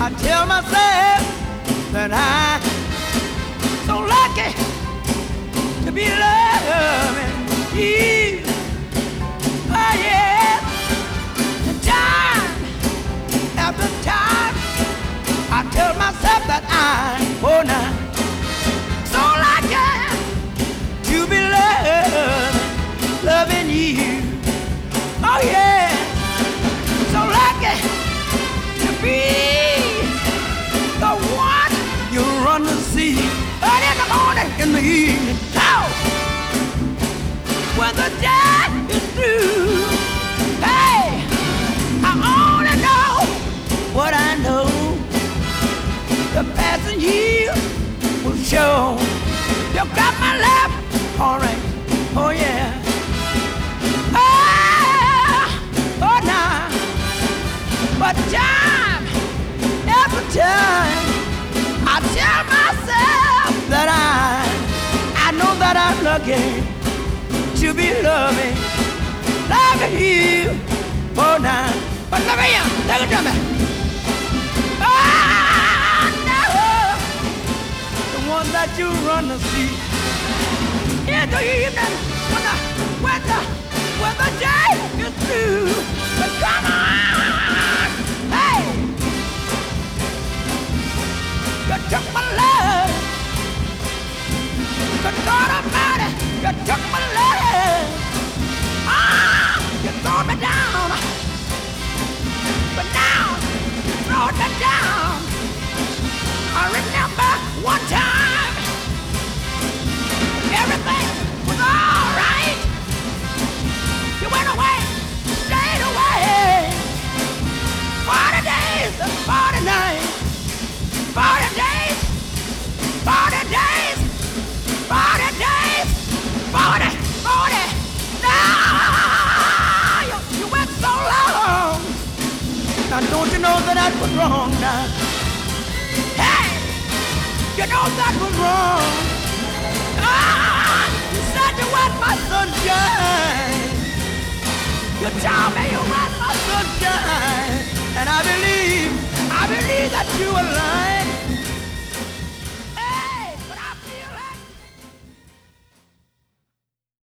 I tell myself that I'm so lucky to be loving you. Oh yeah, and time after time, I tell myself that I'm now so lucky to be loving you. Oh yeah, so lucky to be the one you run to see early in the morning, in the evening. Oh, when the day is through, hey, I only know what I know. The passing year will show. You got my love, alright. Oh yeah. Oh now, but time after time, I tell myself that I know that I'm lucky to be loving you. Oh now, but look at you, take it to me. The one that you run to see in the evening when the day is through. But come on, hey, you took my love, good God Almighty, you took my love. You throw me down, but now you throw me down. I remember one time everything was alright. You went away, stayed away. 40 days and 40 nights, 40 days, 40 days, 40 days, 40, 40. Now you went so long. Now don't you know that I was wrong now? Hey, you know that was wrong. You said you were my sunshine. You tell me you were my sunshine. And I believe that you were lying.